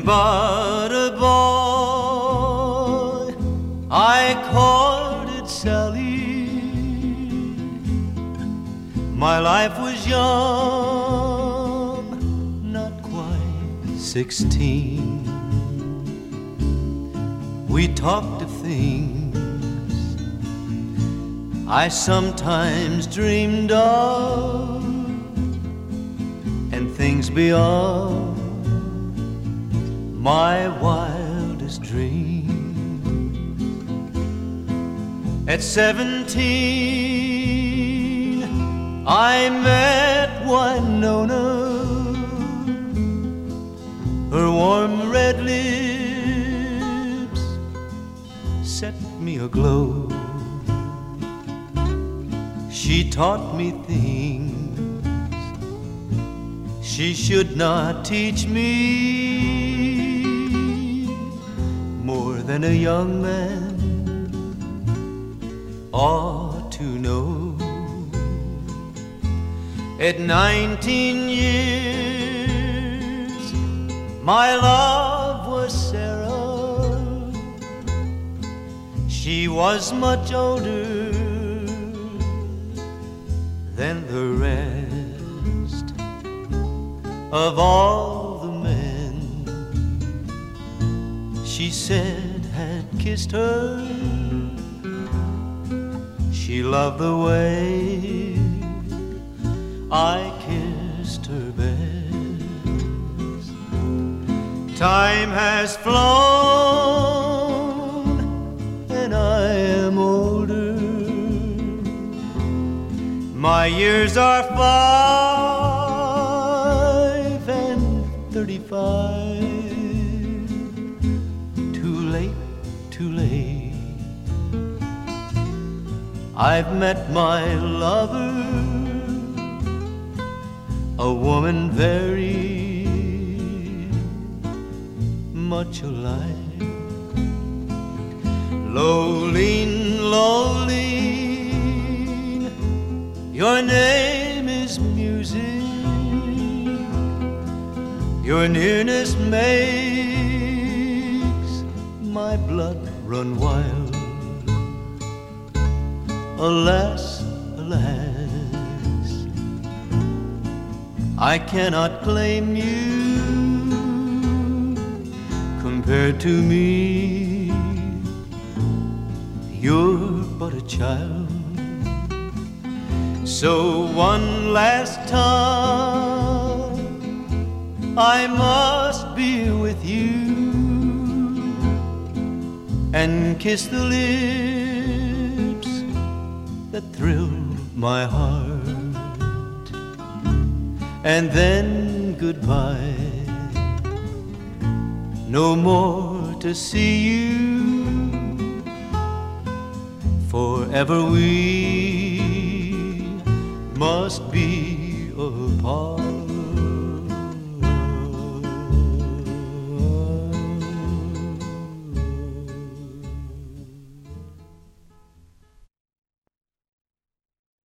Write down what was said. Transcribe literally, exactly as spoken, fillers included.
but a boy, I courted Sally. My life was young, not quite sixteen. We talked of things I sometimes dreamed of, and things beyond my wildest dreams. At seventeen, I met Winona. Her warm red lips set me aglow. She taught me things she should not teach me, more than a young man ought to know. At nineteen years, my love was Sarah. She was much older than the rest of all the men she said had kissed her. She loved the way I kissed her best. Time has flown and I am older. My years are five and thirty-five. Too late, too late. I've met my lover, a woman very much alike. Lolene, Lolene, your name is music. Your nearness makes my blood run wild. Alas, alas, I cannot claim you. Compared to me, you're but a child. So one last time, I must be with you and kiss the lips that thrill my heart, and then goodbye. No more to see you. Forever we must be apart.